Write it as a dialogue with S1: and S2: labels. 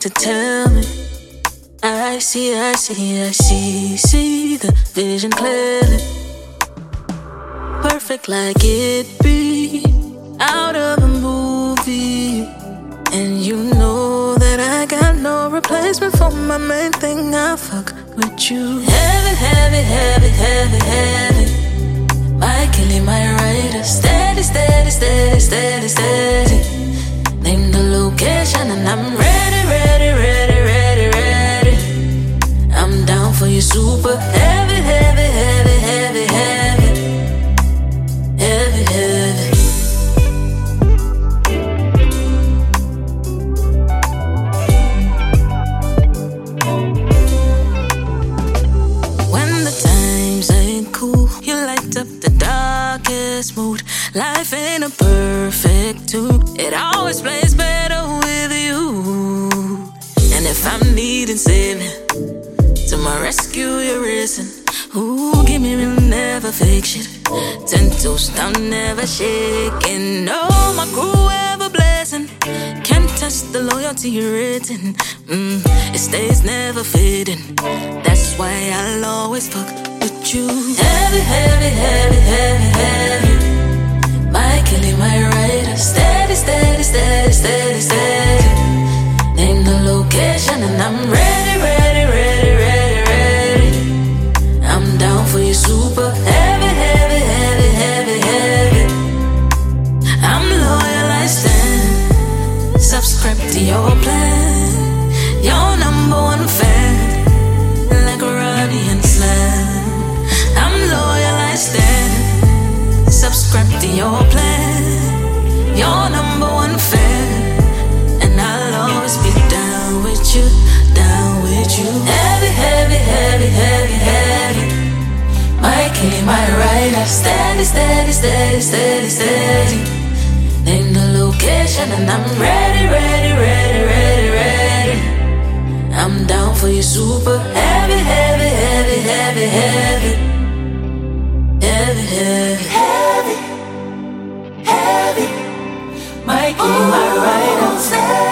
S1: to tell me. I see the vision clearly. Perfect like it be out of a movie. And you know that I got no replacement for my main thing. I fuck with you. Heavy, heavy, heavy, heavy, heavy. My killing, my rider. Steady, steady, steady, steady, steady. Name the location and I'm ready, ready, ready, ready, ready. I'm down for you, super heavy, heavy, heavy, heavy, heavy. Heavy, heavy. When the times ain't cool, you light up the darkest mood. Life ain't a perfect tune. It always plays better with you. And if I'm needing saving, to my rescue you're risen. Ooh, give me real, never fake shit. 10 toes down, never shaking. No, my crew ever blessing. Can't touch the loyalty you're written. It stays never fading. That's why I'll always fuck with you. Heavy, heavy, heavy, heavy, heavy. My killing, my rider. Steady, steady, steady, steady, steady. Name the location and I'm ready, ready, ready, ready, ready. I'm down for you, super heavy, heavy, heavy, heavy, heavy. I'm loyal, I stand. Subscribe to your plan. Your #1 fan, like Ronnie and Slam. I'm loyal, I stand. Subscribe to your plan. Your #1 fan, and I'll always be down with you, down with you. Heavy, heavy, heavy, heavy, heavy. My king, my rider. Steady, steady, steady, steady, steady. Name the location and I'm ready, ready, ready, ready, ready. I'm down for you, super heavy, heavy, heavy, heavy, heavy. Heavy, heavy, heavy, heavy. My king, my rider.